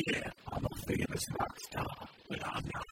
Yeah, I'm a famous rock star, but I'm not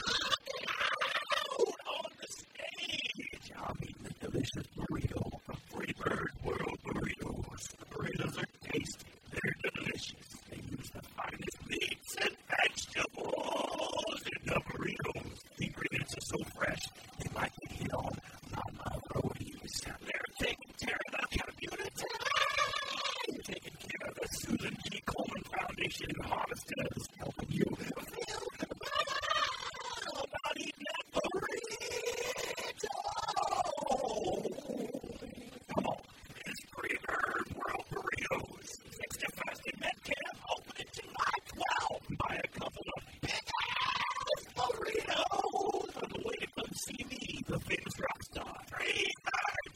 on the stage. I'm eating a delicious burrito from Freebird World Burritos. The burritos are tasty. They're delicious. They use the finest meats and vegetables in the burritos. The ingredients are so fresh, they might be hit on by my roadies. They're taking care of the community. Taking care of the Susan G. Komen Foundation harvesters, helping you feel about eating that burrito. Come on, it's Freebird World Burritos. 61st and Metcalf, open July 12th. Buy a couple of big-ass burritos on the way to come see me, the famous rock star. Freebird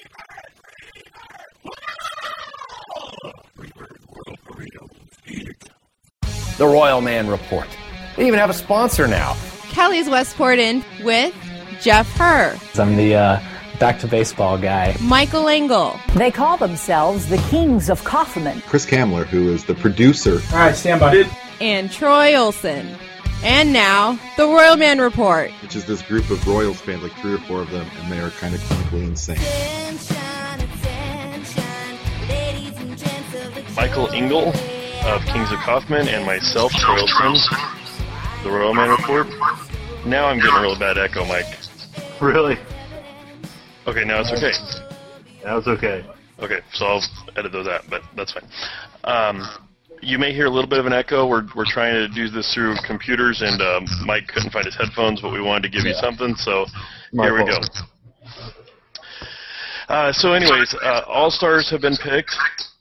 World Burritos. Eat it. The Royal Man Report. They even have a sponsor now. Kelly's Westport Inn with Jeff Herr, I'm the back to baseball guy. Michael Engel, They call themselves the Kings of Kaufman. Chris Kamler, who is the producer. All right, stand by. and Troy Olson. And now, the Royal Man Report. Which is this group of Royals fans, like 3 or 4 of them, and they are kind of clinically insane. Michael Engel of Kings of Kaufman and myself, Troy Olson, the Royal Man Report. Now I'm getting a really bad echo, Mike. Really? Okay, now it's okay. That was okay. Okay, so I'll edit those out, but that's fine. You may hear a little bit of an echo. We're trying to do this through computers, and Mike couldn't find his headphones, but we wanted to give you something, so here we go. So anyways, All-Stars have been picked.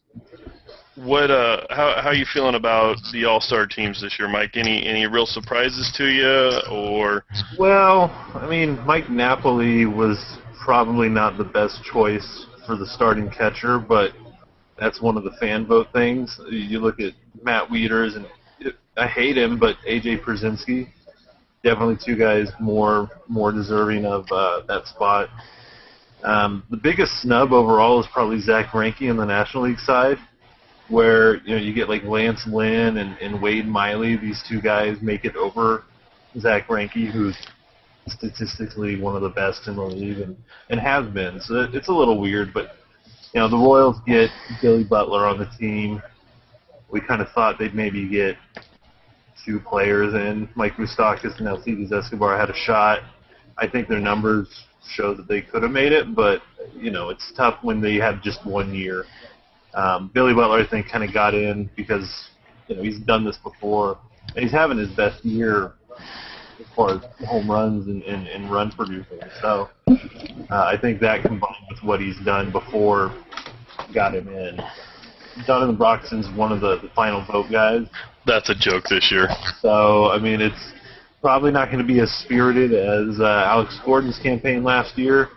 What? How are you feeling about the All-Star teams this year, Mike? Any real surprises to you, or? Well, I mean, Mike Napoli was probably not the best choice for the starting catcher, but that's one of the fan vote things. You look at Matt Wieters, and I hate him, but A.J. Przinsky, definitely 2 guys more deserving of that spot. The biggest snub overall is probably Zach Greinke in the National League side, where you get like Lance Lynn and Wade Miley. These 2 guys make it over Zach Greinke, who's statistically one of the best in the league and has been. So it's a little weird, but the Royals get Billy Butler on the team. We kind of thought they'd maybe get 2 players in. Mike Moustakas and Alcides Escobar had a shot. I think their numbers show that they could have made it, but it's tough when they have just 1 year. Billy Butler, I think, kind of got in because he's done this before, and he's having his best year as far as home runs and run producing. So I think that combined with what he's done before got him in. Donovan Broxton's one of the final vote guys. That's a joke this year. So, I mean, it's probably not going to be as spirited as Alex Gordon's campaign last year.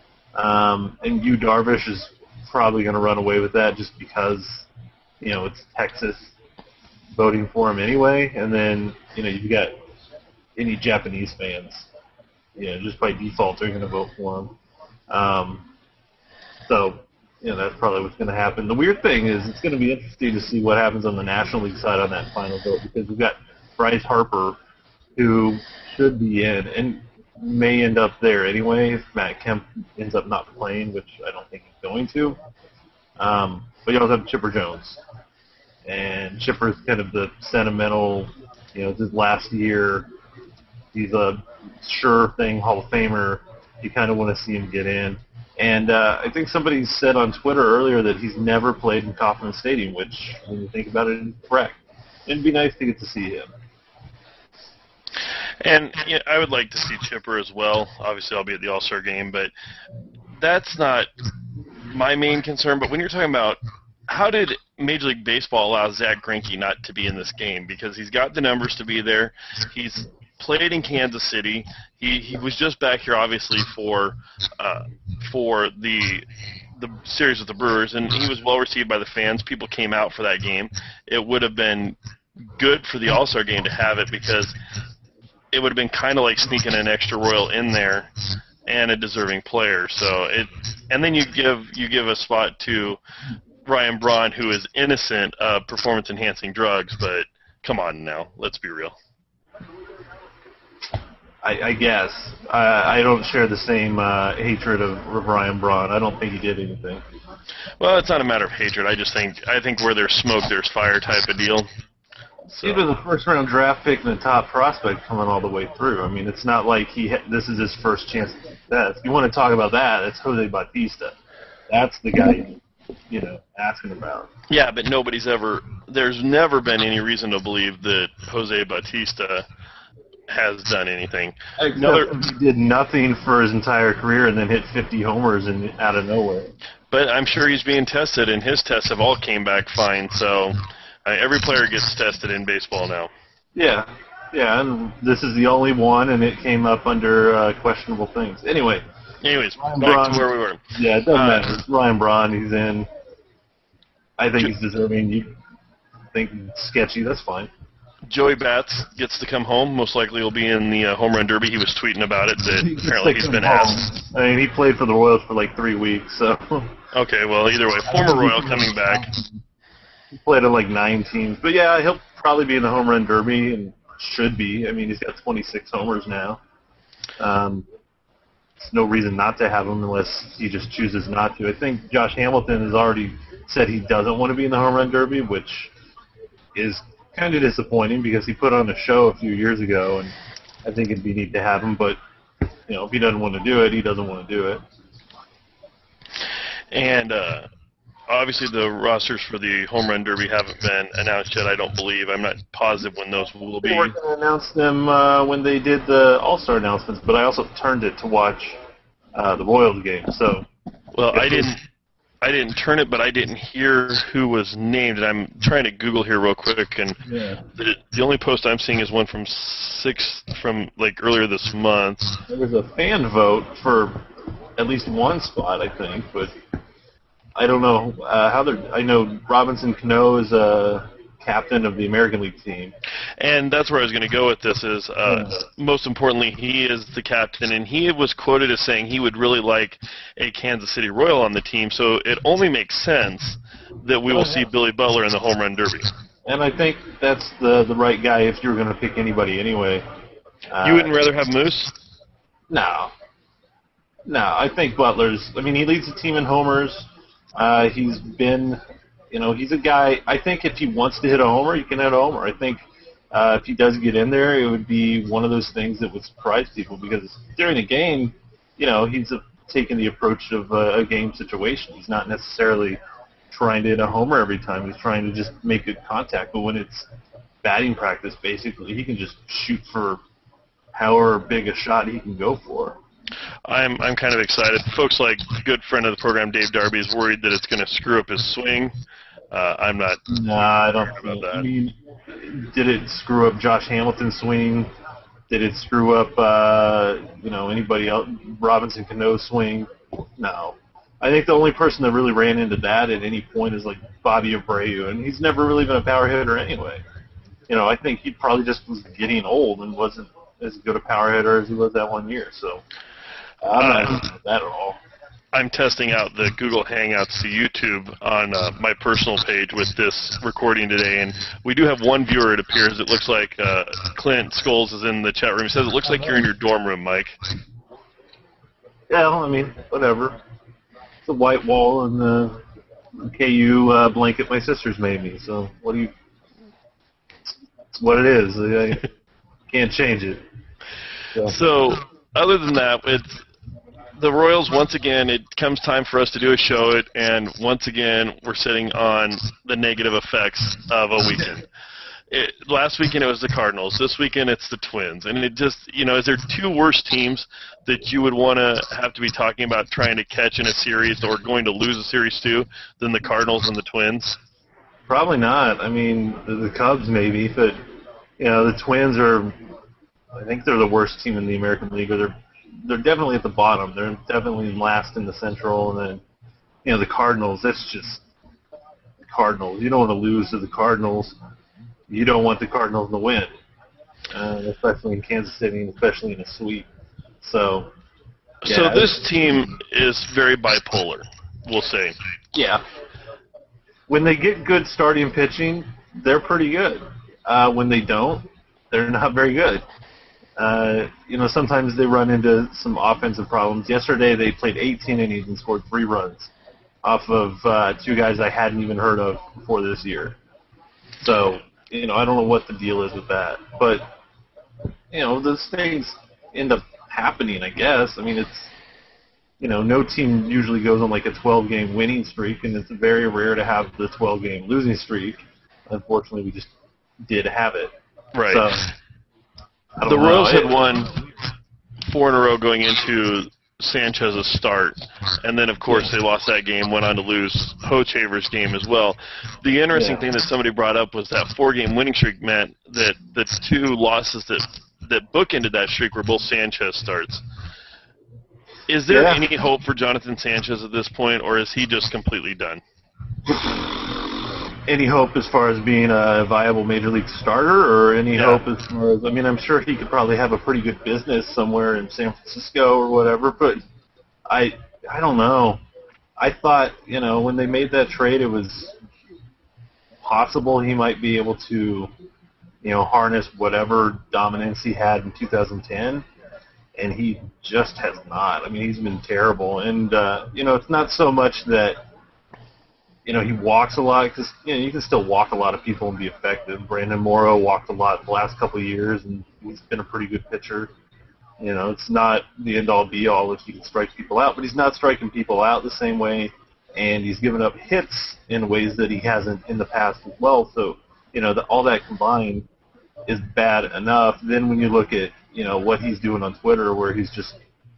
And Yu Darvish is probably going to run away with that just because, it's Texas voting for him anyway. And then, you've got any Japanese fans, just by default, they're going to vote for him. So, that's probably what's going to happen. The weird thing is it's going to be interesting to see what happens on the National League side on that final vote, because we've got Bryce Harper, who should be in and may end up there anyway if Matt Kemp ends up not playing, which I don't think he's going to. But you also have Chipper Jones. And Chipper's kind of the sentimental, it's his last year. He's a sure thing Hall of Famer. You kind of want to see him get in. And I think somebody said on Twitter earlier that he's never played in Kauffman Stadium, which, when you think about it, is correct. It'd be nice to get to see him. And I would like to see Chipper as well. Obviously, I'll be at the All-Star game, but that's not my main concern. But when you're talking about how did Major League Baseball allow Zach Greinke not to be in this game? Because he's got the numbers to be there. He's played in Kansas City. He was just back here, obviously, for the series with the Brewers, and he was well received by the fans. People came out for that game. It would have been good for the All-Star game to have it, because it would have been kind of like sneaking an extra Royal in there and a deserving player. And then you give a spot to Ryan Braun, who is innocent of performance-enhancing drugs, but come on now. Let's be real. I guess. I don't share the same hatred of Ryan Braun. I don't think he did anything. Well, it's not a matter of hatred. I think where there's smoke, there's fire type of deal. So. Even the first-round draft pick and the top prospect coming all the way through. I mean, it's not like this is his first chance at success. If you want to talk about that, it's Jose Bautista. That's the guy asking about. Yeah, but there's never been any reason to believe that Jose Bautista has done anything. He did nothing for his entire career and then hit 50 homers out of nowhere. But I'm sure he's being tested, and his tests have all came back fine. So every player gets tested in baseball now. Yeah, and this is the only one, and it came up under questionable things. Anyways, back to where we were. Yeah, it doesn't matter. It's Ryan Braun. He's in. I think he's deserving. You think sketchy? That's fine. Joey Bats gets to come home. Most likely he'll be in the home run derby. He was tweeting about it. That apparently he's been asked. I mean, he played for the Royals for like 3 weeks. So. Okay, well, either way, former Royal coming back. He played on like 9 teams. But yeah, he'll probably be in the home run derby and should be. I mean, he's got 26 homers now. There's no reason not to have him unless he just chooses not to. I think Josh Hamilton has already said he doesn't want to be in the home run derby, which is kind of disappointing because he put on a show a few years ago, and I think it'd be neat to have him. But if he doesn't want to do it, he doesn't want to do it. And obviously, the rosters for the home run derby haven't been announced yet. I don't believe. I'm not positive when those will be. They were going to announce them when they did the All-Star announcements, but I also turned it to watch the Royals game. So, well, I didn't turn it, but I didn't hear who was named, and I'm trying to Google here real quick, and the only post I'm seeing is one from earlier this month. There was a fan vote for at least one spot, I think, but I don't know I know Robinson Cano is a captain of the American League team. And that's where I was going to go with this is, most importantly, he is the captain, and he was quoted as saying he would really like a Kansas City Royal on the team, so it only makes sense that we will see Billy Butler in the home run derby. And I think that's the right guy if you're going to pick anybody anyway. You wouldn't rather have Moose? No, I think Butler's, he leads the team in homers. He's been... he's a guy, I think if he wants to hit a homer, he can hit a homer. I think if he does get in there, it would be one of those things that would surprise people because during a game, he's taking the approach of a game situation. He's not necessarily trying to hit a homer every time. He's trying to just make good contact. But when it's batting practice, basically, he can just shoot for however big a shot he can go for. I'm kind of excited. Folks like good friend of the program, Dave Darby, is worried that it's going to screw up his swing. I'm not. I don't think about that. Did it screw up Josh Hamilton's swing? Did it screw up anybody else? Robinson Cano's swing? No. I think the only person that really ran into that at any point is like Bobby Abreu, and he's never really been a power hitter anyway. I think he probably just was getting old and wasn't as good a power hitter as he was that 1 year. So I'm not into that at all. I'm testing out the Google Hangouts to YouTube on my personal page with this recording today, and we do have one viewer, it appears. It looks like Clint Scholes is in the chat room. He says, it looks like you're in your dorm room, Mike. Yeah, whatever. It's a white wall and the KU blanket my sisters made me, so it's what it is. I can't change it. So other than that, it's the Royals, once again, it comes time for us to do a show, and once again, we're sitting on the negative effects of a weekend. Last weekend it was the Cardinals. This weekend it's the Twins. And it just, is there two worse teams that you would want to have to be talking about trying to catch in a series or going to lose a series to than the Cardinals and the Twins? Probably not. The Cubs maybe, but, the Twins are, I think they're the worst team in the American League, or they're definitely at the bottom. They're definitely last in the Central, and then, the Cardinals, that's just the Cardinals. You don't want to lose to the Cardinals. You don't want the Cardinals to win, especially in Kansas City, and especially in a sweep. So this team is very bipolar, we'll say. Yeah. When they get good starting pitching, they're pretty good. when they don't, they're not very good. Sometimes they run into some offensive problems. Yesterday they played 18 innings and scored 3 runs off of 2 guys I hadn't even heard of before this year. So, I don't know what the deal is with that. But, those things end up happening, I guess. I mean, it's, no team usually goes on like a 12-game winning streak, and it's very rare to have the 12-game losing streak. Unfortunately, we just did have it. Right. So, the Royals had won 4 in a row going into Sanchez's start, and then, of course, they lost that game, went on to lose Hochevar's game as well. The interesting thing that somebody brought up was that 4-game winning streak meant that the 2 losses that bookended that streak were both Sanchez starts. Is there any hope for Jonathan Sanchez at this point, or is he just completely done? Any hope as far as being a viable major league starter, or any hope as far as, I'm sure he could probably have a pretty good business somewhere in San Francisco or whatever, but I don't know. I thought, when they made that trade, it was possible he might be able to, harness whatever dominance he had in 2010, and he just has not. He's been terrible, and, it's not so much that, he walks a lot, because, you can still walk a lot of people and be effective. Brandon Morrow walked a lot the last couple of years, and he's been a pretty good pitcher. It's not the end-all, be-all if he can strike people out, but he's not striking people out the same way, and he's given up hits in ways that he hasn't in the past as well. So, all that combined is bad enough. Then when you look at, what he's doing on Twitter, where he's just,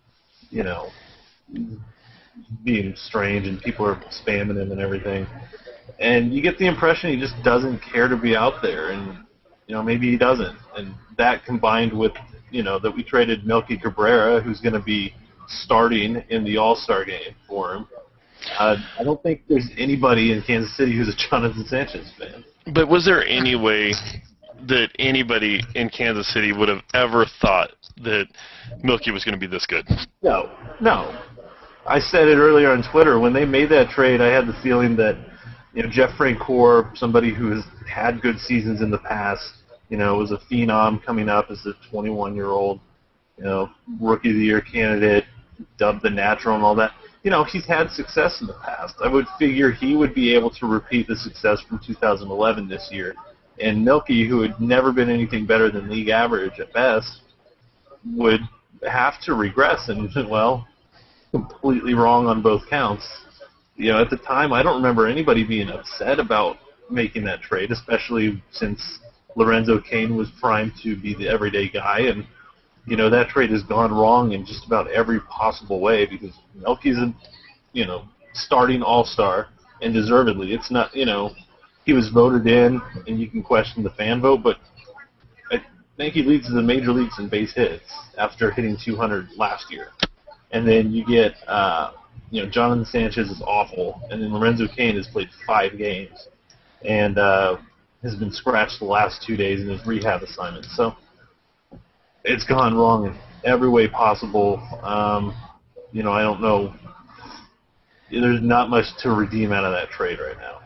being strange and people are spamming him and everything, and you get the impression he just doesn't care to be out there, and maybe he doesn't, and that combined with that we traded Melky Cabrera, who's going to be starting in the All-Star game for him. I don't think there's anybody in Kansas City who's a Jonathan Sanchez fan. But was there any way that anybody in Kansas City would have ever thought that Melky was going to be this good? No. I said it earlier on Twitter. When they made that trade, I had the feeling that, Jeff Francoeur, somebody who has had good seasons in the past, was a phenom coming up as a 21-year-old, Rookie of the Year candidate, dubbed the natural and all that. He's had success in the past. I would figure he would be able to repeat the success from 2011 this year. And Melky, who had never been anything better than league average at best, would have to regress. And, completely wrong on both counts. At the time, I don't remember anybody being upset about making that trade, especially since Lorenzo Cain was primed to be the everyday guy. And, that trade has gone wrong in just about every possible way, because Melky's a, starting all-star, and deservedly. It's not, he was voted in, and you can question the fan vote, but I think he leads the major leagues in base hits after hitting 200 last year. And then you get, Jonathan Sanchez is awful, and then Lorenzo Cain has played 5 games and has been scratched the last 2 days in his rehab assignment. So it's gone wrong in every way possible. I don't know. There's not much to redeem out of that trade right now.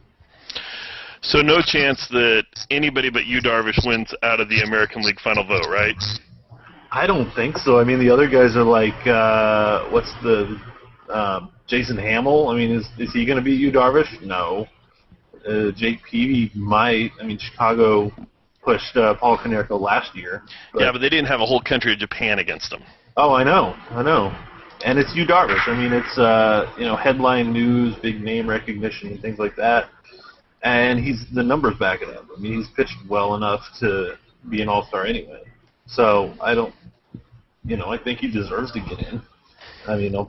So no chance that anybody but Yu Darvish wins out of the American League final vote, right? I don't think so. The other guys are like, what's the Jason Hamill? Is he going to beat Yu Darvish? No. Jake Peavy might. Chicago pushed Paul Konerko last year. But they didn't have a whole country of Japan against him. Oh, I know. And it's Yu Darvish. It's headline news, big name recognition, and things like that. And the numbers back it up. He's pitched well enough to be an all-star anyway. So I don't, I think he deserves to get in. I'll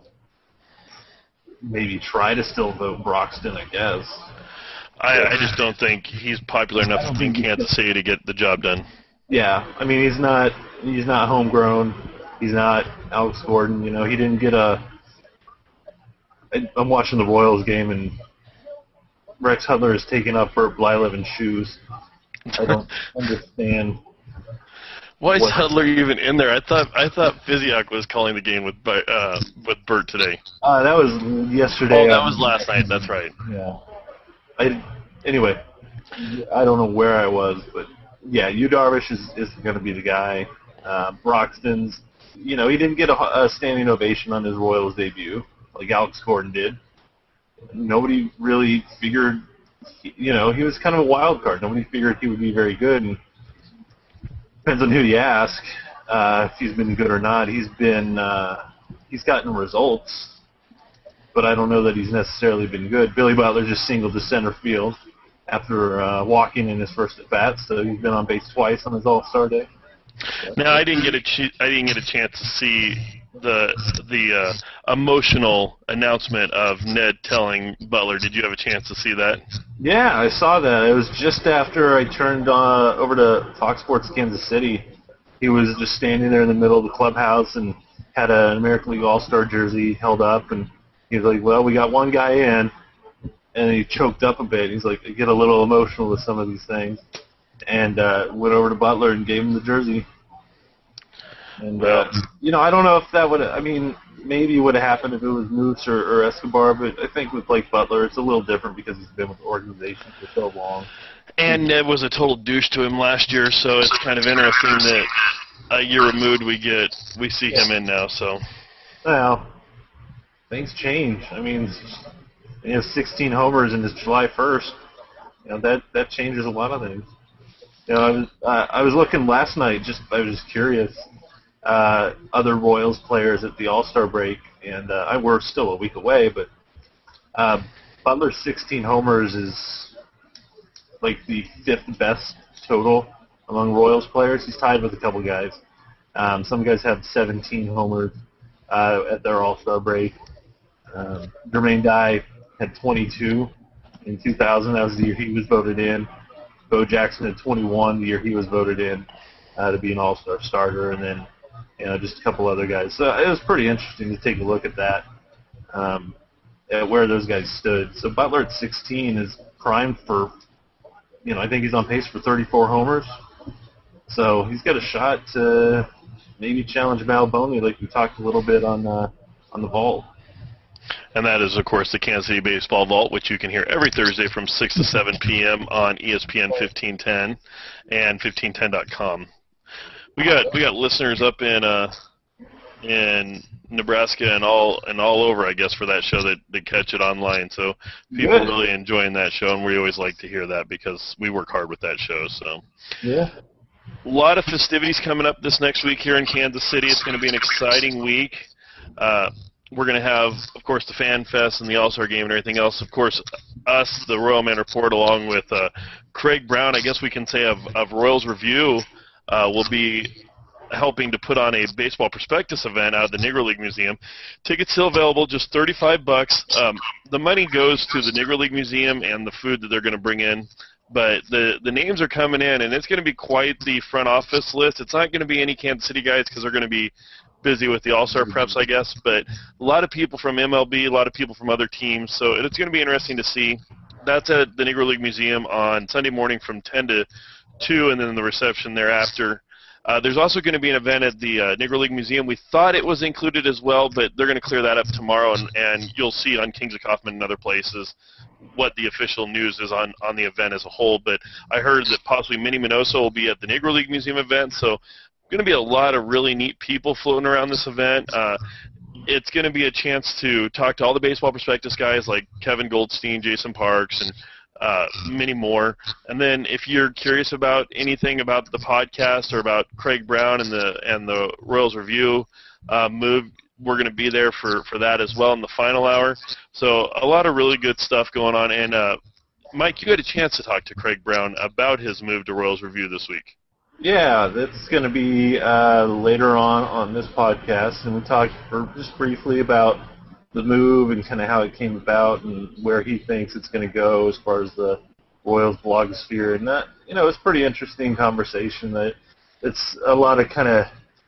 maybe try to still vote Broxton, I guess. I just don't think he's popular enough in Kansas City to get the job done. Yeah, he's not homegrown. He's not Alex Gordon. He didn't get I'm watching the Royals game, and Rex Hudler is taking up Burt Blyleven's shoes. I don't understand. Why is Hudler even in there? I thought Physiak was calling the game with Burt today. That was yesterday. Oh, that was last night. That's right. Yeah. Anyway, I don't know where I was, but yeah, Yu Darvish is going to be the guy. Broxton's, he didn't get a standing ovation on his Royals debut like Alex Gordon did. Nobody really figured, he was kind of a wild card. Nobody figured he would be very good. And depends on who you ask if he's been good or not. He's gotten results, but I don't know that he's necessarily been good. Billy Butler just singled to center field after walking in his first at bat, so he's been on base twice on his All-Star day. Now, I didn't get a chance to see the emotional announcement of Ned telling Butler. Did you have a chance to see that? Yeah, I saw that. It was just after I turned over to Fox Sports Kansas City. He was just standing there in the middle of the clubhouse and had an American League All-Star jersey held up, and he was like, well, we got one guy in, and he choked up a bit. He's like, I get a little emotional with some of these things, and went over to Butler and gave him the jersey. And, I don't know if that would, maybe it would have happened if it was Moose or Escobar, but I think with Blake Butler, it's a little different because he's been with the organization for so long. And Ned was a total douche to him last year, so it's kind of interesting that a year removed we see him in now. So, well, things change. He has 16 homers in his July 1st. That changes a lot of things. I was looking last night. I was just curious. Other Royals players at the All-Star break, and we're still a week away, but Butler's 16 homers is like the 5th best total among Royals players. He's tied with a couple guys. Some guys have 17 homers at their All-Star break. Jermaine Dye had 22 in 2000. That was the year he was voted in. Bo Jackson had 21 the year he was voted in to be an All-Star starter, and then just a couple other guys. So it was pretty interesting to take a look at that, at where those guys stood. So Butler at 16 is primed for, I think he's on pace for 34 homers. So he's got a shot to maybe challenge Malboni, like we talked a little bit on the Vault. And that is, of course, the Kansas City Baseball Vault, which you can hear every Thursday from 6 to 7 p.m. on ESPN 1510 and 1510.com. We got listeners up in Nebraska and all over, I guess, for that show that catch it online. So people are really enjoying that show, and we always like to hear that because we work hard with that show. So yeah, a lot of festivities coming up this next week here in Kansas City. It's going to be an exciting week. We're going to have, of course, the Fan Fest and the All-Star Game and everything else. Of course, us, the Royal Man Report, along with Craig Brown, I guess we can say of Royals Review, will be helping to put on a baseball prospectus event out of the Negro League Museum. Tickets still available, just $35. The money goes to the Negro League Museum and the food that they're going to bring in. But the names are coming in, and it's going to be quite the front office list. It's not going to be any Kansas City guys because they're going to be busy with the All-Star preps, I guess. But a lot of people from MLB, a lot of people from other teams. So it's going to be interesting to see. That's at the Negro League Museum on Sunday morning from 10 to 2, and then the reception thereafter. There's also going to be an event at the Negro League Museum. We thought it was included as well, but they're going to clear that up tomorrow, and you'll see on Kings of Kaufman and other places what the official news is on the event as a whole. But I heard that possibly Minnie Minoso will be at the Negro League Museum event, so going to be a lot of really neat people floating around this event. It's going to be a chance to talk to all the baseball prospectus guys like Kevin Goldstein, Jason Parks, and many more. And then if you're curious about anything about the podcast or about Craig Brown and the Royals Review move, we're going to be there for that as well in the final hour. So a lot of really good stuff going on. And Mike, you had a chance to talk to Craig Brown about his move to Royals Review this week. Yeah, that's going to be later on this podcast, and we talked just briefly about the move and kind of how it came about and where he thinks it's going to go as far as the Royals blogosphere. And that, it's a pretty interesting conversation. That it's a lot of kind of,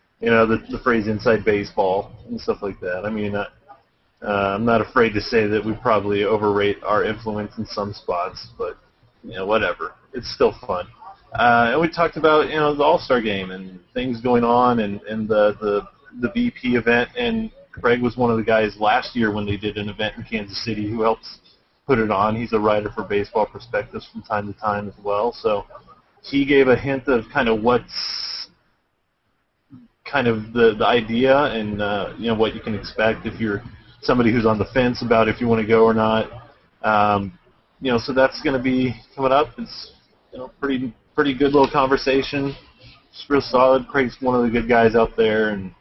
the phrase inside baseball and stuff like that. I mean, I'm not afraid to say that we probably overrate our influence in some spots, but, whatever. It's still fun. And we talked about, the All-Star Game and things going on and the BP event. And Craig was one of the guys last year when they did an event in Kansas City who helped put it on. He's a writer for Baseball Prospectus from time to time as well. So he gave a hint of kind of what's kind of the idea and what you can expect if you're somebody who's on the fence about if you want to go or not. So that's going to be coming up. It's pretty good little conversation. It's real solid. Craig's one of the good guys out there, and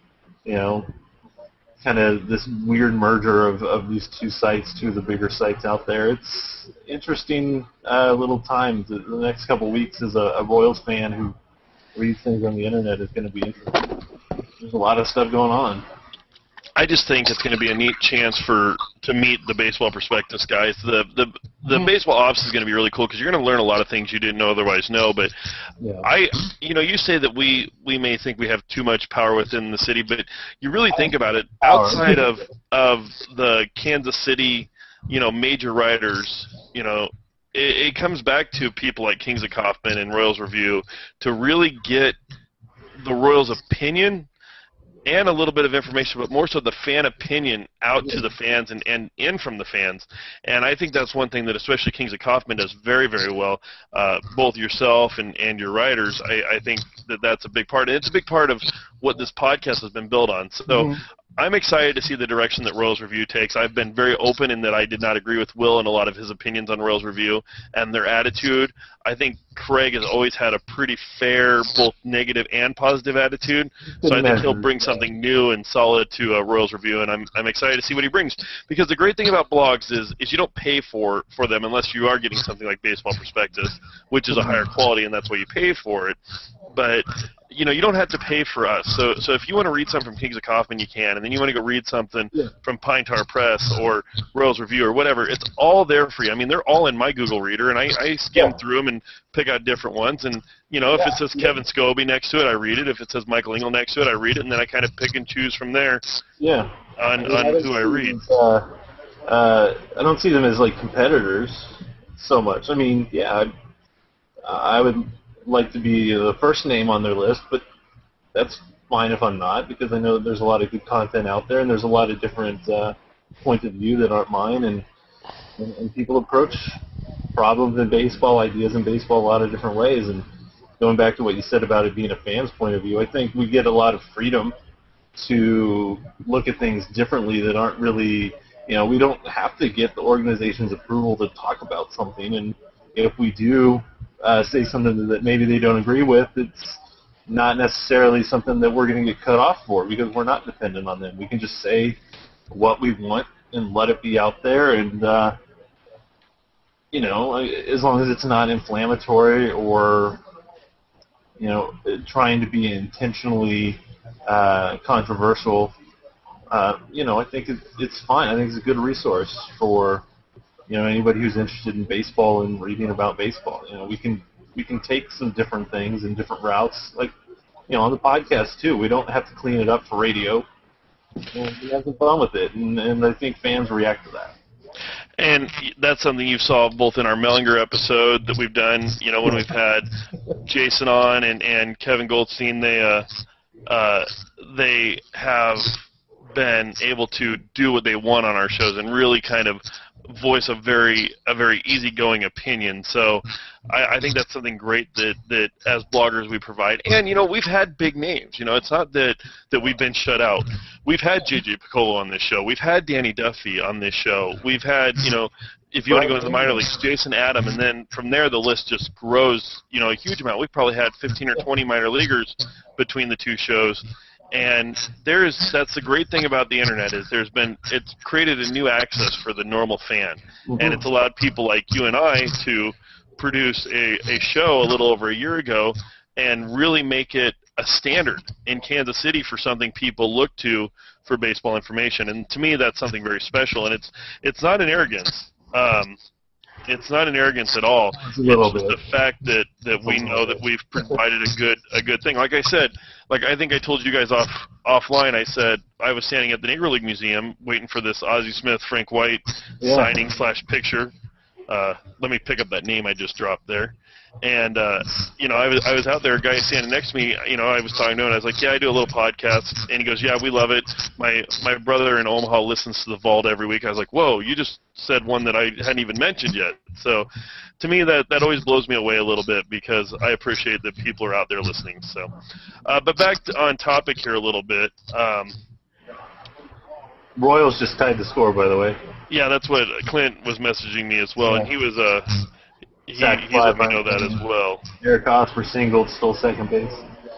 kind of this weird merger of these two sites, two of the bigger sites out there. It's interesting little time. The next couple of weeks as a Royals fan who reads things on the internet is going to be interesting. There's a lot of stuff going on. I just think it's going to be a neat chance to meet the baseball prospectus guys. The baseball ops is going to be really cool because you're going to learn a lot of things you didn't know otherwise know. But you say that we may think we have too much power within the city, but you really think about it outside of the Kansas City, major writers, it comes back to people like Kings of Kaufman and Royals Review to really get the Royals' opinion and a little bit of information, but more so the fan opinion out to the fans and in from the fans. And I think that's one thing that especially Kings of Kaufman does very, very well. Both yourself and your writers, I think that's a big part. And it's a big part of what this podcast has been built on. So I'm excited to see the direction that Royals Review takes. I've been very open in that I did not agree with Will and a lot of his opinions on Royals Review and their attitude. I think Craig has always had a pretty fair, both negative and positive attitude. So I think he'll bring something new and solid to Royals Review, and I'm excited to see what he brings. Because the great thing about blogs is you don't pay for them unless you are getting something like Baseball Prospectus, which is a higher quality, and that's why you pay for it. But you don't have to pay for us. So if you want to read something from Kings of Kaufman, you can, and then you want to go read something from Pine Tar Press or Royals Review or whatever, it's all there for you. I mean, they're all in my Google Reader, and I skim through them and pick out different ones. And, if it says Kevin Scobie next to it, I read it. If it says Michael Engel next to it, I read it, and then I kind of pick and choose from there on who I read. I don't see them as, competitors so much. I mean, I would like to be the first name on their list, but that's fine if I'm not, because I know that there's a lot of good content out there, and there's a lot of different points of view that aren't mine, and people approach problems in baseball, ideas in baseball, a lot of different ways. And going back to what you said about it being a fan's point of view, I think we get a lot of freedom to look at things differently that aren't really, we don't have to get the organization's approval to talk about something, and if we do say something that maybe they don't agree with, it's not necessarily something that we're going to get cut off for, because we're not dependent on them. We can just say what we want and let it be out there, and as long as it's not inflammatory or trying to be intentionally controversial, I think it's fine. I think it's a good resource for anybody who's interested in baseball and reading about baseball. We can take some different things and different routes, like on the podcast too. We don't have to clean it up for radio. We have some fun with it, and I think fans react to that. And that's something you saw both in our Mellinger episode that we've done, when we've had Jason on and Kevin Goldstein. They have been able to do what they want on our shows and really kind of voice a very easygoing opinion. So I think that's something great that as bloggers we provide. And we've had big names. It's not that we've been shut out. We've had JJ Piccolo on this show. We've had Danny Duffy on this show. We've had if you want to go into the minor leagues, Jason Adam, and then from there the list just grows a huge amount. We've probably had 15 or 20 minor leaguers between the two shows. And that's the great thing about the internet is it's created a new access for the normal fan, and it's allowed people like you and I to produce a show a little over a year ago and really make it a standard in Kansas City for something people look to for baseball information. And to me, that's something very special, and it's not an arrogance. It's not an arrogance at all. It's just the fact that we know that we've provided a good thing. Like I said, I think I told you guys offline, I said I was standing at the Negro League Museum waiting for this Ozzie Smith, Frank White signing / picture. Let me pick up that name I just dropped there. And I was out there, a guy standing next to me. I was talking to him, and I was like, "Yeah, I do a little podcast." And he goes, "Yeah, we love it. My brother in Omaha listens to the Vault every week." I was like, "Whoa, you just said one that I hadn't even mentioned yet." So, to me, that always blows me away a little bit because I appreciate that people are out there listening. So, but back on topic here a little bit. Royals just tied the score, by the way. Yeah, that's what Clint was messaging me as well, and he was he let me know that as well. Eric Osper singled, stole second base.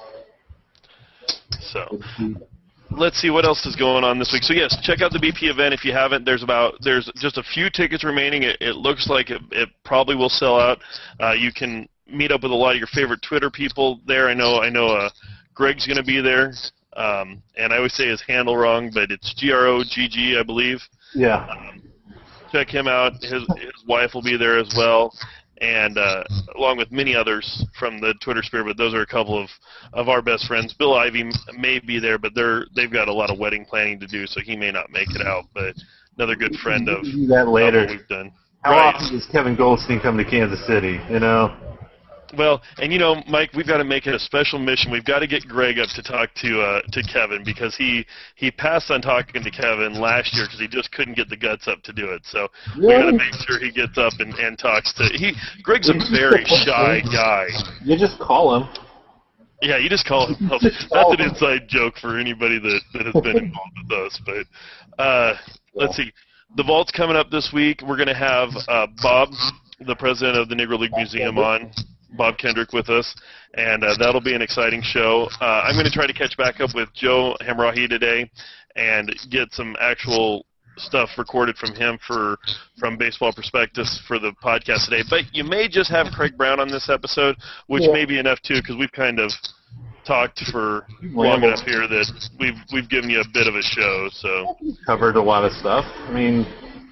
So, let's see what else is going on this week. So yes, check out the BP event if you haven't. There's just a few tickets remaining. It looks like it probably will sell out. You can meet up with a lot of your favorite Twitter people there. I know Greg's going to be there, and I always say his handle wrong, but it's GROGG, I believe. Yeah. Check him out. His wife will be there as well. And along with many others from the Twitter sphere, but those are a couple of our best friends. Bill Ivey may be there, but they've got a lot of wedding planning to do, so he may not make it out. But another good friend of that later. What we've done. How often does Kevin Goldstein come to Kansas City? Well, and Mike, we've got to make it a special mission. We've got to get Greg up to talk to Kevin because he passed on talking to Kevin last year because he just couldn't get the guts up to do it. So we got to make sure he gets up and talks to. Greg's a very shy guy. You just call him. Yeah, you just call him. That's an inside joke for anybody that has been involved with us. But let's see. The Vault's coming up this week. We're going to have Bob, the president of the Negro League Museum, on. Bob Kendrick with us, and that'll be an exciting show. I'm going to try to catch back up with Joe Hamrahi today and get some actual stuff recorded from him from Baseball Prospectus for the podcast today. But you may just have Craig Brown on this episode, which may be enough too, because we've kind of talked for long enough here that we've given you a bit of a show. So covered a lot of stuff. I mean,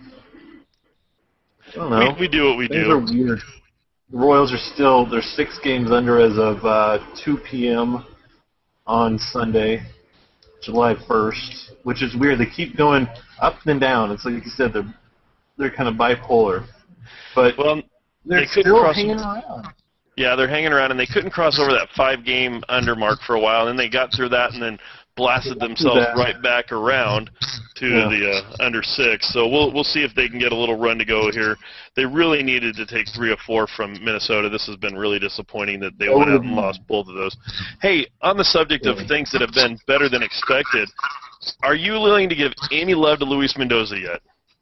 I don't know. We do what we Things do. Are weird. The Royals they're 6 games under as of 2 p.m. on Sunday, July 1st, which is weird. They keep going up and down. It's like you said, they're kind of bipolar. But they're still hanging around. Yeah, they're hanging around, and they couldn't cross over that 5-game under mark for a while, and then they got through that and then blasted themselves right back around to the under 6. So we'll see if they can get a little run to go here. They really needed to take 3 or 4 from Minnesota. This has been really disappointing that they went out and lost both of those. Hey, on the subject of things that have been better than expected, are you willing to give any love to Luis Mendoza yet?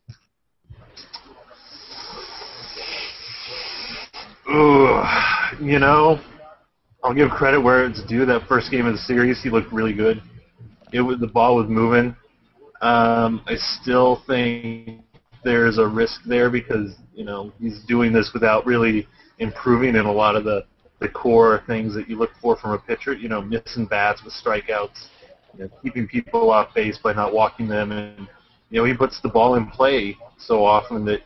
I'll give credit where it's due. That first game of the series, he looked really good. The ball was moving. I still think there's a risk there because he's doing this without really improving in a lot of the core things that you look for from a pitcher. Missing bats with strikeouts, keeping people off base by not walking them, and he puts the ball in play so often that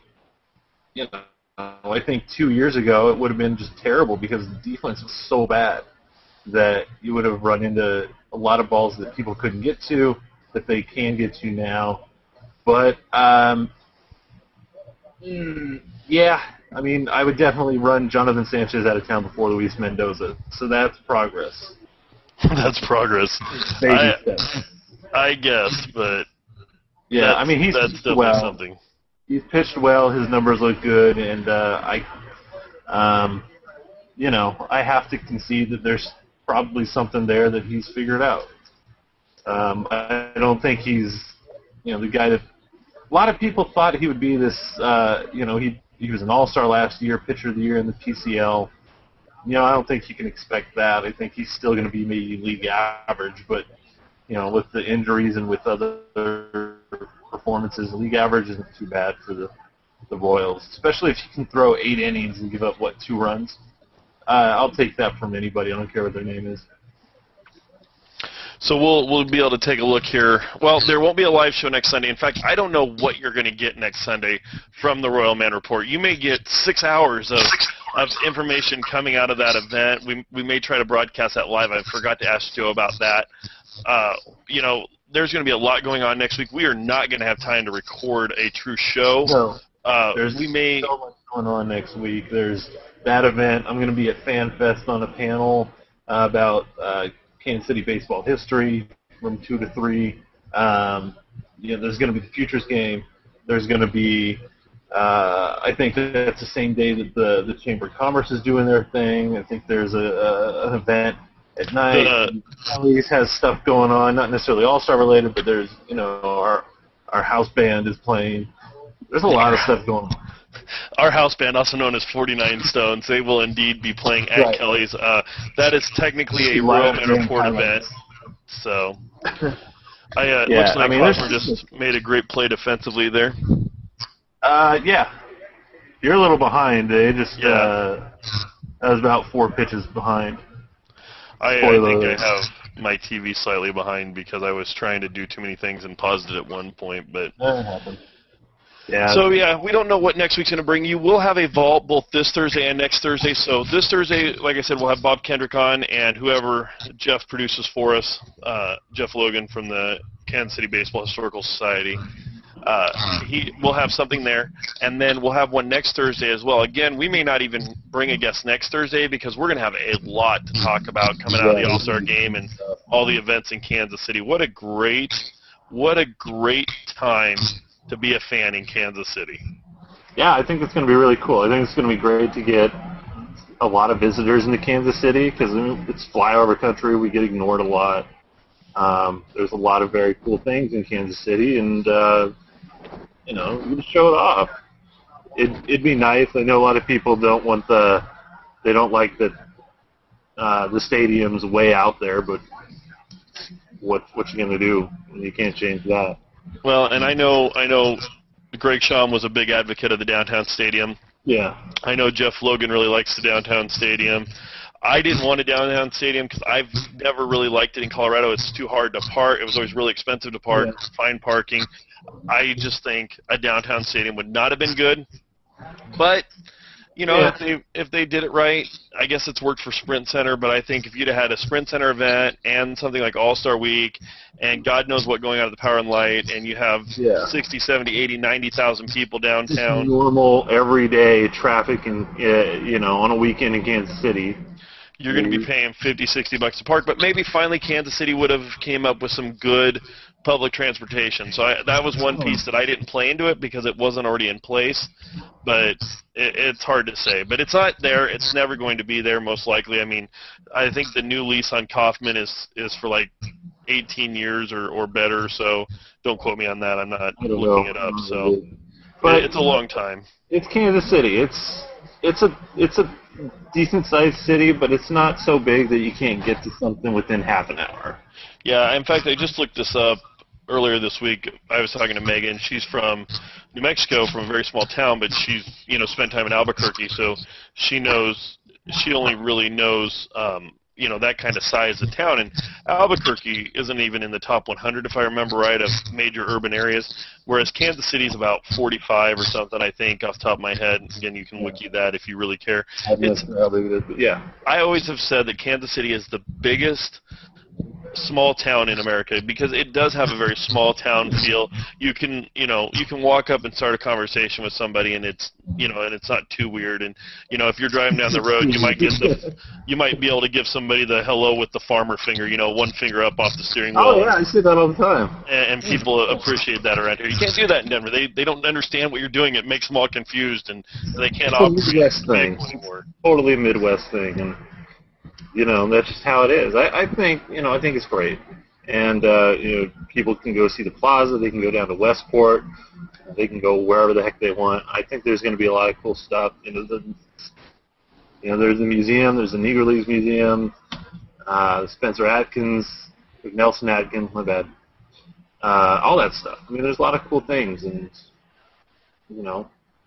I think 2 years ago it would have been just terrible because the defense was so bad that you would have run into a lot of balls that people couldn't get to that they can get to now. But, I would definitely run Jonathan Sanchez out of town before Luis Mendoza. So that's progress. That's progress. Baby steps. I guess, but that's still something. He's pitched well. His numbers look good, and I have to concede that there's probably something there that he's figured out. I don't think he's, the guy that a lot of people thought he would be this. He was an all-star last year, pitcher of the year in the PCL. I don't think you can expect that. I think he's still going to be maybe league average, but with the injuries and with other performances, the league average isn't too bad for the Royals, especially if you can throw 8 innings and give up 2 runs. I'll take that from anybody. I don't care what their name is. So we'll be able to take a look here. Well, there won't be a live show next Sunday. In fact, I don't know what you're going to get next Sunday from the Royal Man Report. You may get 6 hours of information coming out of that event. We may try to broadcast that live. I forgot to ask Joe about that. There's going to be a lot going on next week. We are not going to have time to record a true show. No, there's we may. So much going on next week. There's that event. I'm going to be at FanFest on a panel about Kansas City baseball history from 2 to 3. There's going to be the Futures game. There's going to be, I think that's the same day that the Chamber of Commerce is doing their thing. I think there's an event at night. Kelly's has stuff going on, not necessarily All-Star related, but there's, our house band is playing. There's a lot of stuff going on. Our house band, also known as 49 Stones, they will indeed be playing at Kelly's. That is technically a Royal Man Report event. So, looks like Hopper just made a great play defensively there. Yeah. You're a little behind. I was about 4 pitches behind. I think I have my TV slightly behind because I was trying to do too many things and paused it at one point. But that happened. Yeah. So, we don't know what next week's going to bring you. We'll have a vault both this Thursday and next Thursday. So this Thursday, like I said, we'll have Bob Kendrick on and whoever Jeff produces for us, Jeff Logan from the Kansas City Baseball Historical Society. We'll have something there, and then we'll have one next Thursday as well. Again, we may not even bring a guest next Thursday because we're going to have a lot to talk about coming out of the All-Star game and all the events in Kansas City. What a great time to be a fan in Kansas City. Yeah, I think it's going to be really cool. I think it's going to be great to get a lot of visitors into Kansas City because it's flyover country. We get ignored a lot. There's a lot of very cool things in Kansas City, and we just show it off. It'd be nice. I know a lot of people don't like the stadium's way out there, but what you gonna do? You can't change that. Well, and I know Greg Schaum was a big advocate of the downtown stadium. Yeah. I know Jeff Logan really likes the downtown stadium. I didn't want a downtown stadium because I've never really liked it in Colorado. It's too hard to park. It was always really expensive to park, find parking. I just think a downtown stadium would not have been good. But, if they did it right, I guess it's worked for Sprint Center. But I think if you'd have had a Sprint Center event and something like All-Star Week and God knows what going on at the Power and Light and you have 60, 70, 80, 90,000 people downtown. Just normal, everyday traffic on a weekend in Kansas City. You're going to be paying $50, $60 to park, but maybe finally Kansas City would have came up with some good public transportation. So that was one piece that I didn't play into it because it wasn't already in place, but it's hard to say. But it's not there. It's never going to be there, most likely. I mean, I think the new lease on Kauffman is for like 18 years or better, so don't quote me on that. I'm not looking it up. So, but it's a long time. It's Kansas City. It's a decent-sized city, but it's not so big that you can't get to something within half an hour. Yeah, in fact, I just looked this up earlier this week. I was talking to Megan. She's from New Mexico, from a very small town, but she's spent time in Albuquerque, so she only really knows that kind of size of town. And Albuquerque isn't even in the top 100, if I remember right, of major urban areas, whereas Kansas City is about 45 or something, I think, off the top of my head. Again, you can wiki that if you really care. I always have said that Kansas City is the biggest small town in America because it does have a very small town feel. You can walk up and start a conversation with somebody and it's not too weird. And if you're driving down the road, you might be able to give somebody the hello with the farmer finger, one finger up off the steering wheel. Oh yeah, I see that all the time. And people appreciate that around here. You can't do that in Denver. They don't understand what you're doing. It makes them all confused and they can't operate anymore. Totally a Midwest thing, and that's just how it is. I think it's great. And, people can go see the plaza. They can go down to Westport. They can go wherever the heck they want. I think there's going to be a lot of cool stuff. There's the museum. There's the Negro Leagues Museum. Spencer Atkins, Nelson Atkins, my bad. All that stuff. I mean, there's a lot of cool things. And, you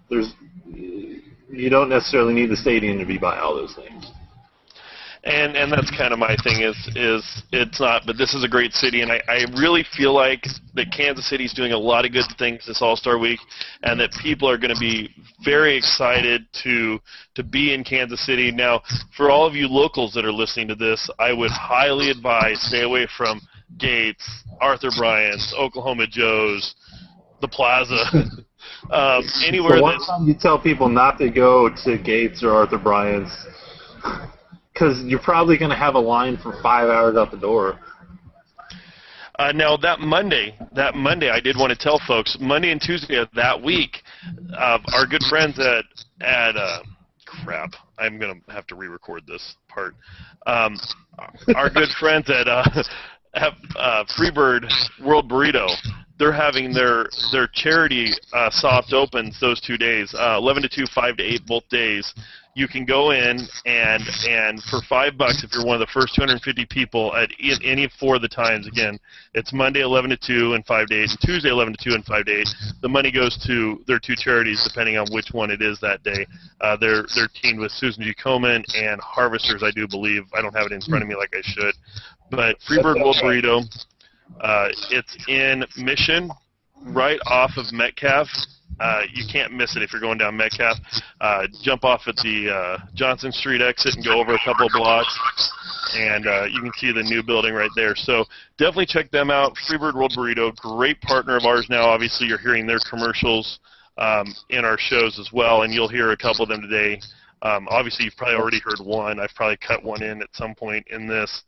don't necessarily need the stadium to be by all those things. And that's kind of my thing is it's not, but this is a great city, and I really feel like that Kansas City is doing a lot of good things this All-Star Week, and that people are going to be very excited to be in Kansas City. Now, for all of you locals that are listening to this, I would highly advise stay away from Gates, Arthur Bryant's, Oklahoma Joe's, the Plaza. Anywhere one time you tell people not to go to Gates or Arthur Bryant's, because you're probably going to have a line for 5 hours out the door. Now that Monday, I did want to tell folks, Monday and Tuesday of that week, our good friends at crap, I'm going to have to re-record this part. Our good friends at Freebird World Burrito, they're having their charity soft opens those 2 days, 11 to 2, 5 to 8 both days. You can go in and for $5, if you're one of the first 250 people at any 4 of the times, again, it's Monday 11 to 2 and 5 to 8, and Tuesday 11 to 2 and 5 to 8. The money goes to their 2 charities, depending on which one it is that day. They're teamed with Susan G. Komen and Harvesters, I do believe. I don't have it in front of me like I should. But Freebird World Burrito, it's in Mission, right off of Metcalf. You can't miss it if you're going down Metcalf. Jump off at the Johnson Street exit and go over a couple of blocks, and you can see the new building right there. So definitely check them out. Freebird World Burrito, great partner of ours now. Obviously, you're hearing their commercials in our shows as well, and you'll hear a couple of them today. Obviously, you've probably already heard one. I've probably cut one in at some point in this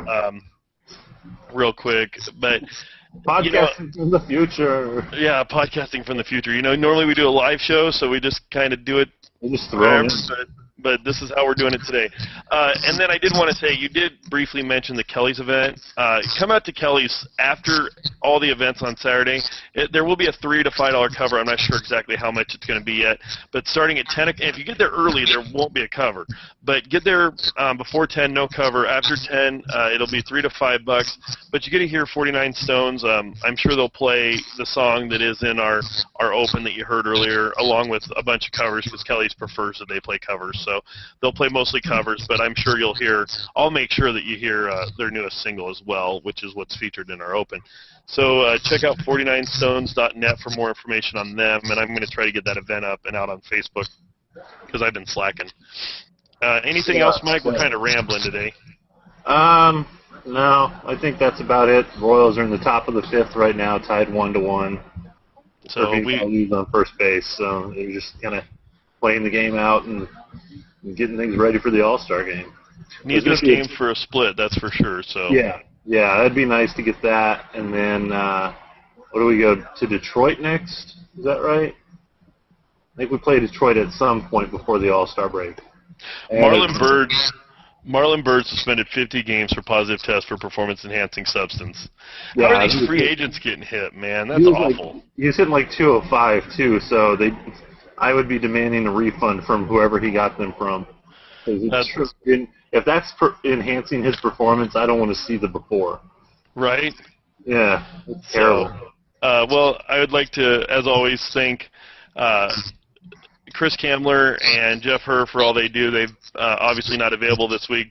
real quick. But Podcasting from the future. Yeah, podcasting from the future. Normally we do a live show, so we just kind of do it. We just throw it. But this is how we're doing it today. And then I did want to say, you did briefly mention the Kelly's event. Come out to Kelly's after all the events on Saturday. There will be a $3 to $5 cover. I'm not sure exactly how much it's going to be yet. But starting at 10, if you get there early, there won't be a cover. But get there before 10, no cover. After 10, it'll be $3 to $5. But you get to hear 49 Stones. I'm sure they'll play the song that is in our open that you heard earlier, along with a bunch of covers, because Kelly's prefers that they play covers. So they'll play mostly covers, but I'm sure you'll hear, I'll make sure that you hear their newest single as well, which is what's featured in our open. So check out 49stones.net for more information on them, and I'm going to try to get that event up and out on Facebook, because I've been slacking. Anything else, Mike? We're kind of rambling today. No, I think that's about it. Royals are in the top of the 5th right now, tied 1-1. So we lose on first base, so they're just kind of playing the game out and getting things ready for the All-Star game. Need this game for a split, that's for sure. So yeah, that'd be nice to get that. And then what do we go to Detroit next? Is that right? I think we play Detroit at some point before the All-Star break. Marlon Byrd suspended 50 games for positive test for performance-enhancing substance. Yeah, how are these free agents getting hit, man? That's awful. He was hitting like 205 too, so I would be demanding a refund from whoever he got them from. If that's enhancing his performance, I don't want to see the before. Right? Yeah, it's terrible. Well, I would like to, as always, thank Chris Kamler and Jeff Herr for all they do. They've obviously not available this week.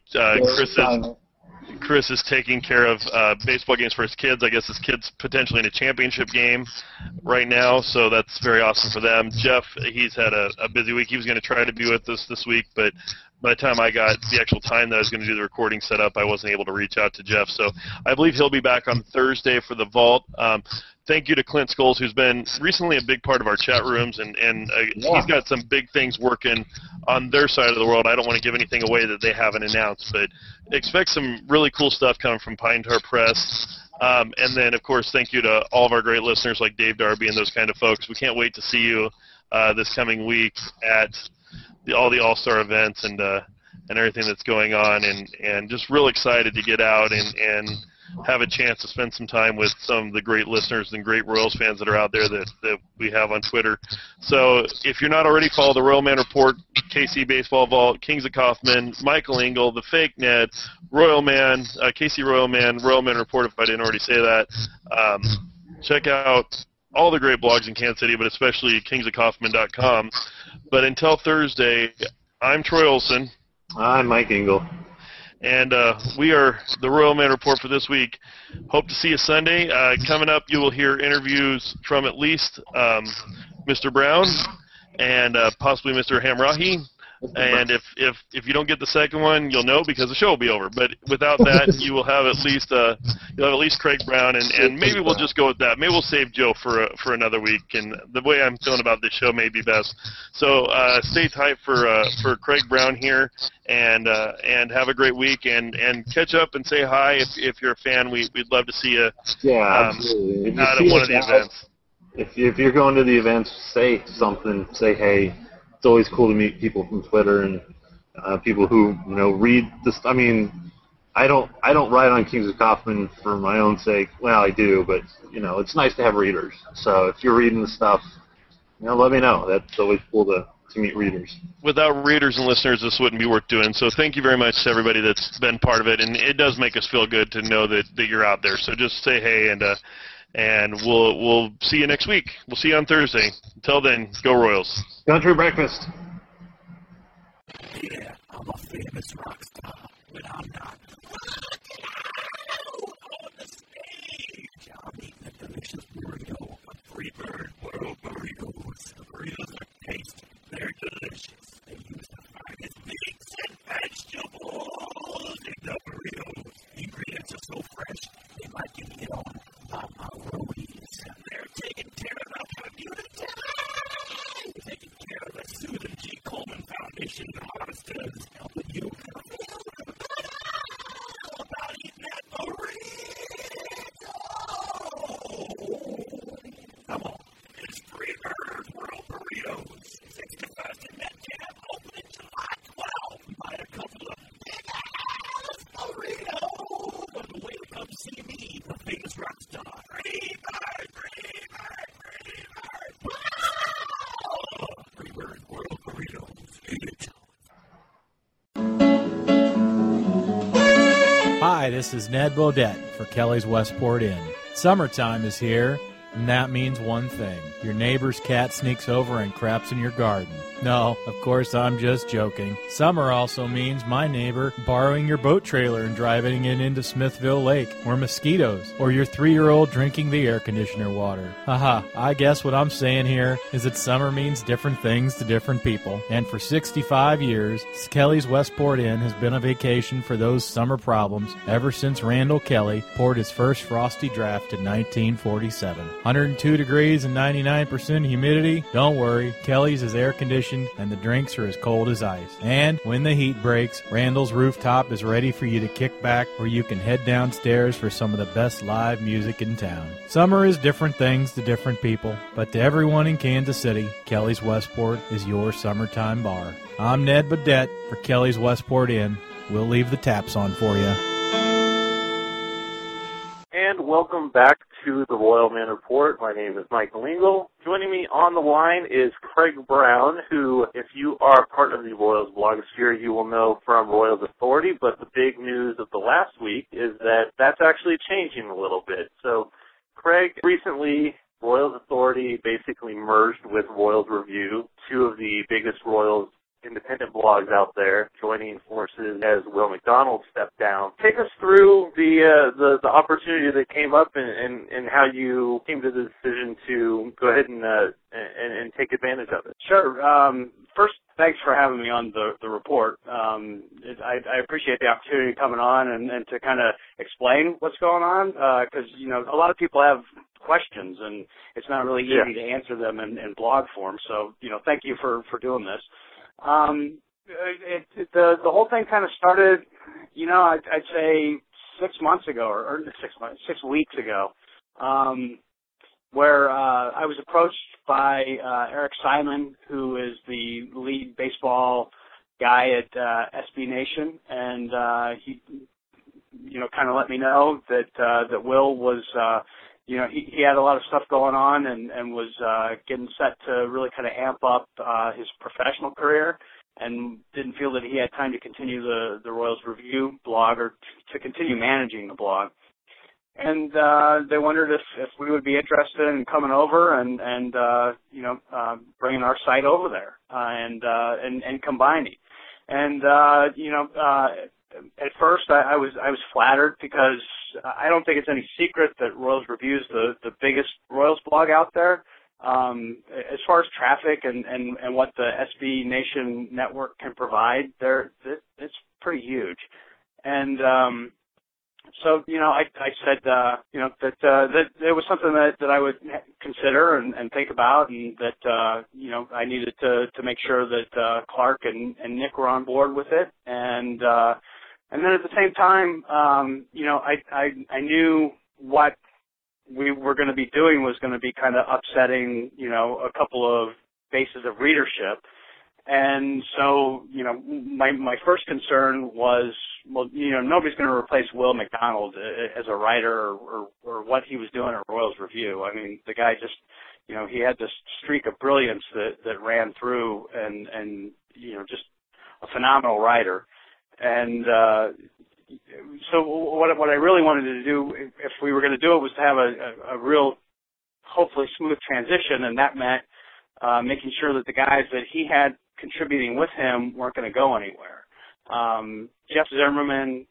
Chris is taking care of baseball games for his kids. I guess his kid's potentially in a championship game right now, so that's very awesome for them. Jeff, he's had a busy week. He was going to try to be with us this week, but by the time I got the actual time that I was going to do the recording set up, I wasn't able to reach out to Jeff. So I believe he'll be back on Thursday for the Vault. Thank you to Clint Scholes, who's been recently a big part of our chat rooms, and he's got some big things working on their side of the world. I don't want to give anything away that they haven't announced, but expect some really cool stuff coming from Pine Tar Press. And then, of course, thank you to all of our great listeners like Dave Darby and those kind of folks. We can't wait to see you this coming week at all the All-Star events and everything that's going on, and just real excited to get out and have a chance to spend some time with some of the great listeners and great Royals fans that are out there that we have on Twitter. So if you're not already, follow the Royal Man Report, KC Baseball Vault, Kings of Kaufman, Michael Engel, The Fake Ned, Royal Man, KC Royal Man Report, if I didn't already say that. Check out all the great blogs in Kansas City, but especially kingsofkaufman.com. But until Thursday, I'm Troy Olson. I'm Mike Engel. And we are the Royal Man Report for this week. Hope to see you Sunday. Coming up, you will hear interviews from at least Mr. Brown and possibly Mr. Hamrahi. And if you don't get the second one, you'll know because the show will be over. But without that, you will have at least Craig Brown, and maybe we'll just go with that. Maybe we'll save Joe for another week. And the way I'm feeling about this show may be best. So stay tight for Craig Brown here, and have a great week, and catch up and say hi if you're a fan. We'd love to see you. Yeah, absolutely. Out at one of the events. If you're going to the events, say something. Say hey. It's always cool to meet people from Twitter and people who read this. I mean, I don't write on Kings of Kaufman for my own sake. Well, I do, but it's nice to have readers. So if you're reading the stuff, let me know. That's always cool to meet readers. Without readers and listeners, this wouldn't be worth doing. So thank you very much to everybody that's been part of it, and it does make us feel good to know that you're out there. So just say hey, and we'll see you next week. We'll see you on Thursday. Until then, go Royals. Country breakfast. Yeah, I'm a famous rock star, but I'm not. On the stage, I'm eating a delicious burrito from Freebird World Burritos. The burritos are tasty. They're delicious. They use the finest meats and vegetables in the burritos. The ingredients are so fresh, they might get hit on by my roadies. They're taking care of the community. Taking care of the Susan G. Coleman Foundation harvesters, helping you about eating that burrito. Come on, it's Freebird World Burritos. 61st and Metcalf, opening July 12th. Might a couple of big-ass burritos on the way to come see me, the famous rock star. Freebird World Burritos. Eat it. Hi, this is Ned Bodette for Kelly's Westport Inn. Summertime is here, and that means one thing. Your neighbor's cat sneaks over and craps in your garden. No, of course, I'm just joking. Summer also means my neighbor borrowing your boat trailer and driving it into Smithville Lake, or mosquitoes, or your 3-year-old drinking the air conditioner water. Haha, I guess what I'm saying here is that summer means different things to different people. And for 65 years, Kelly's Westport Inn has been a vacation for those summer problems ever since Randall Kelly poured his first frosty draft in 1947. 102 degrees and 99% humidity? Don't worry, Kelly's is air conditioned and the drinks are as cold as ice. And when the heat breaks, Randall's rooftop is ready for you to kick back, or you can head downstairs for some of the best live music in town. Summer is different things to different people, but to everyone in Kansas City, Kelly's Westport is your summertime bar. I'm Ned Bodette for Kelly's Westport Inn. We'll leave the taps on for you. And welcome back to the Royal Man Report. My name is Michael Engel. Joining me on the line is Craig Brown, who, if you are part of the Royals blogosphere, you will know from Royals Authority, but the big news of the last week is that that's actually changing a little bit. So, Craig, recently Royals Authority basically merged with Royals Review, two of the biggest Royals independent blogs out there, joining forces as Will McDonald stepped down. Take us through the opportunity that came up and how you came to the decision to go ahead and take advantage of it. Sure. First, thanks for having me on the report. I appreciate the opportunity coming on and to kind of explain what's going on, because a lot of people have questions and it's not really easy to answer them in blog form. So thank you for doing this. The whole thing kind of started, I'd say 6 months ago, or 6 weeks ago, where I was approached by Eric Simon, who is the lead baseball guy at SB Nation, and he, kind of let me know that Will was, he had a lot of stuff going on and was getting set to really kind of amp up his professional career, and didn't feel that he had time to continue the Royals Review blog or to continue managing the blog. And they wondered if we would be interested in coming over and bringing our site over there and combining. And at first I was flattered, because I don't think it's any secret that Royals Review is the biggest Royals blog out there. As far as traffic and what the SB Nation network can provide, it's pretty huge. And so, I said, that it was something that I would consider and think about, and that, I needed to make sure that Clark and Nick were on board with it. And then at the same time, I knew what we were going to be doing was going to be kind of upsetting, a couple of bases of readership. And so, my first concern was, nobody's going to replace Will McDonald as a writer or what he was doing at Royals Review. I mean, the guy just, he had this streak of brilliance that ran through and just a phenomenal writer. And so what I really wanted to do, if we were going to do it, was to have a real, hopefully smooth transition, and that meant making sure that the guys that he had contributing with him weren't going to go anywhere. Jeff Zimmerman,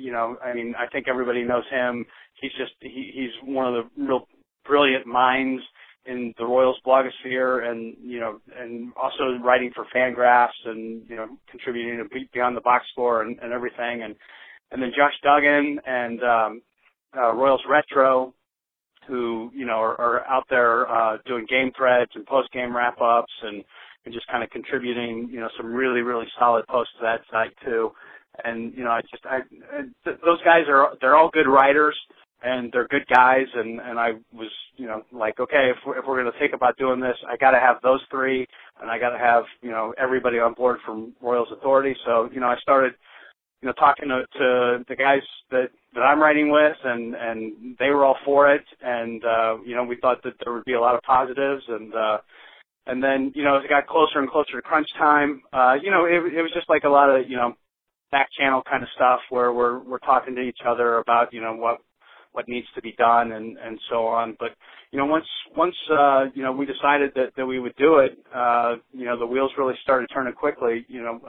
I think everybody knows him. He's one of the real brilliant minds in the Royals blogosphere, and also writing for Fangraphs and, contributing to Beyond the Box Score and everything. And then Josh Duggan and Royals Retro, who, are out there doing game threads and post-game wrap-ups and just kind of contributing, some really, really solid posts to that site too. And, those guys they're all good writers and they're good guys. And I was, like, okay, if we're going to think about doing this, I got to have those three, and I got to have, everybody on board from Royals Authority. So, I started, talking to the guys that I'm writing with, and they were all for it. And, we thought that there would be a lot of positives. And then, as it got closer and closer to crunch time, it was just like a lot of, back channel kind of stuff where we're talking to each other about, what needs to be done and so on. But, once we decided that we would do it, the wheels really started turning quickly.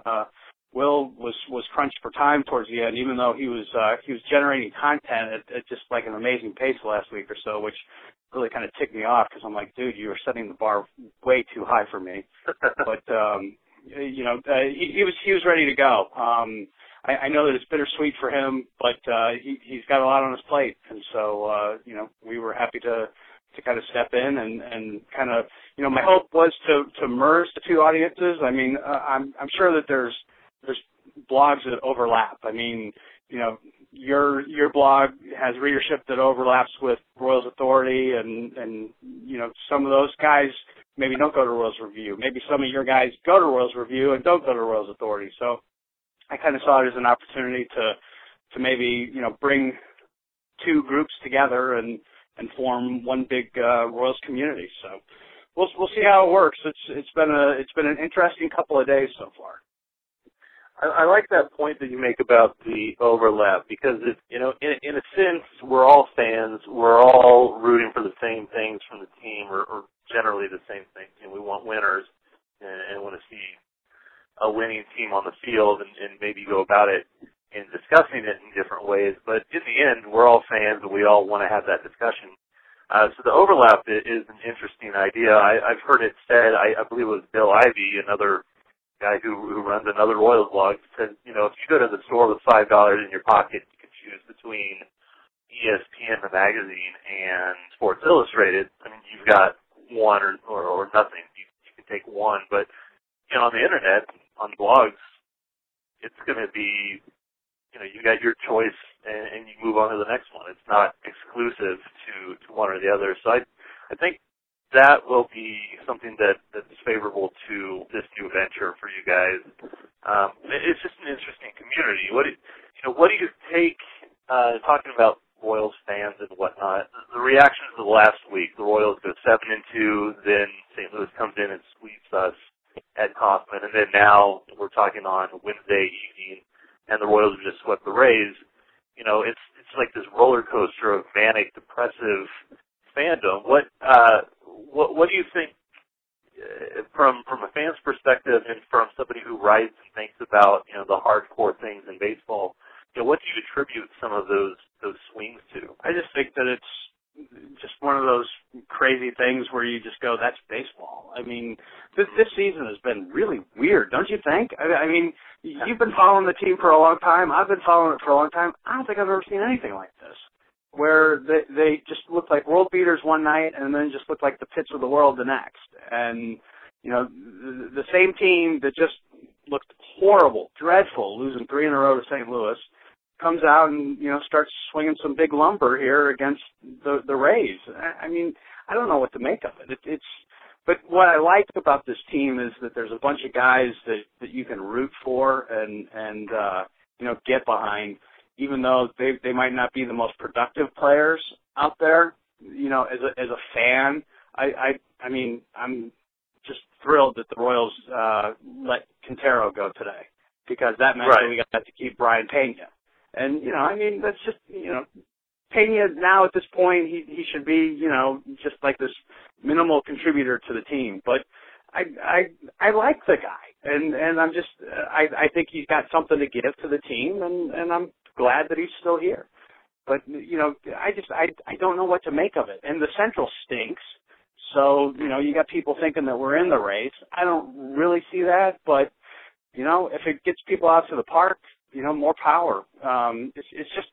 Will was crunched for time towards the end, even though he was generating content at just like an amazing pace the last week or so, which really kind of ticked me off because I'm like, dude, you were setting the bar way too high for me. But he was ready to go. I know that it's bittersweet for him, but he's got a lot on his plate, and so we were happy to kind of step in and kind of my hope was to merge the two audiences. I mean, I'm sure that there's blogs that overlap. I mean, your blog has readership that overlaps with Royals Authority, and some of those guys maybe don't go to Royals Review. Maybe some of your guys go to Royals Review and don't go to Royals Authority. So I kind of saw it as an opportunity to maybe bring two groups together and form one big Royals community. So we'll see how it works. It's been an interesting couple of days so far. I like that point that you make about the overlap because, in a sense, we're all fans. We're all rooting for the same things from the team or generally the same things. We want winners and want to see a winning team on the field and maybe go about it in discussing it in different ways. But in the end, we're all fans and we all want to have that discussion. So the overlap is an interesting idea. I've heard it said, I believe it was Bill Ivey, another guy who runs another Royals blog, said, if you go to the store with $5 in your pocket, you can choose between ESPN, the magazine, and Sports Illustrated. I mean, you've got one or nothing. You can take one, but on the internet, on blogs, it's going to be, you got your choice and you move on to the next one. It's not exclusive to one or the other. So I think that will be something that's favorable to this new venture for you guys. It's just an interesting community. What do you take, talking about Royals fans and whatnot, the reactions of the last week, the Royals go 7-2, then St. Louis comes in and sweeps us at Kauffman, and then now we're talking on Wednesday evening, and the Royals have just swept the Rays. It's like this roller coaster of manic, depressive fandom. What do you think, from a fan's perspective and from somebody who writes and thinks about the hardcore things in baseball? What do you attribute some of those swings to? I just think that it's just one of those crazy crazy things where you just go, that's baseball. I mean, this season has been really weird, don't you think? I mean, you've been following the team for a long time. I've been following it for a long time. I don't think I've ever seen anything like this, where they just look like world beaters one night and then just look like the pits of the world the next. And, you know, the same team that just looked horrible, dreadful, losing 3 in a row to St. Louis, comes out and, you know, starts swinging some big lumber here against the Rays. I mean, I don't know what to make of it. But what I like about this team is that there's a bunch of guys that you can root for and you know, get behind, even though they might not be the most productive players out there. You know, as a fan, I mean, I'm just thrilled that the Royals let Quintero go today, because that meant that we got to keep Brian Pena. And, you know, I mean, that's just, you know, Pena now at this point, he should be, you know, just like this minimal contributor to the team. But I like the guy, and I'm just, I think he's got something to give to the team, and I'm glad that he's still here. But, you know, I don't know what to make of it. And the Central stinks. So, you know, you got people thinking that we're in the race. I don't really see that, but, you know, if it gets people out to the park, you know, more power. It's just,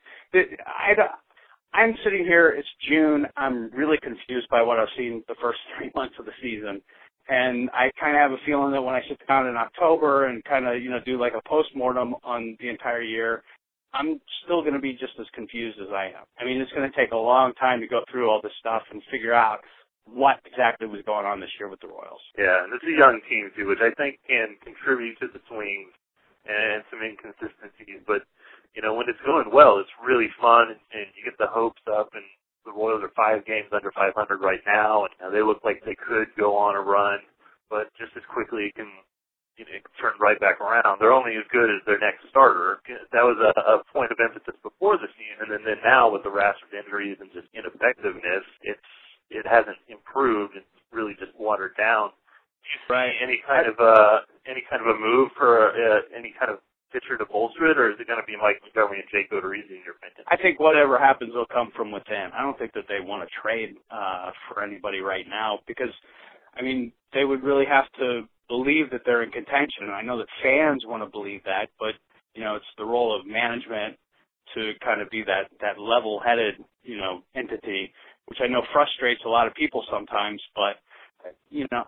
I'm sitting here, it's June, I'm really confused by what I've seen the first 3 months of the season. And I kind of have a feeling that when I sit down in October and kind of, you know, do like a postmortem on the entire year, I'm still going to be just as confused as I am. I mean, it's going to take a long time to go through all this stuff and figure out what exactly was going on this year with the Royals. Yeah, and it's a young team, too, which I think can contribute to the swings and some inconsistencies. But, you know, when it's going well, it's really fun, and you get the hopes up, and the Royals are 5 games under 500 right now, and you know, they look like they could go on a run, but just as quickly it can, you know, turn right back around. They're only as good as their next starter. That was a point of emphasis before the season, and then now with the rash of injuries and just ineffectiveness, it hasn't improved. It's really just watered down. Do you see any kind of a move for any kind of pitcher to bolster it, or is it going to be Mike Montgomery and Jake Odorizzi in your opinion? I think whatever happens will come from within. I don't think that they want to trade for anybody right now, because, I mean, they would really have to believe that they're in contention. And I know that fans want to believe that, but, you know, it's the role of management to kind of be that level-headed, you know, entity, which I know frustrates a lot of people sometimes, but, you know,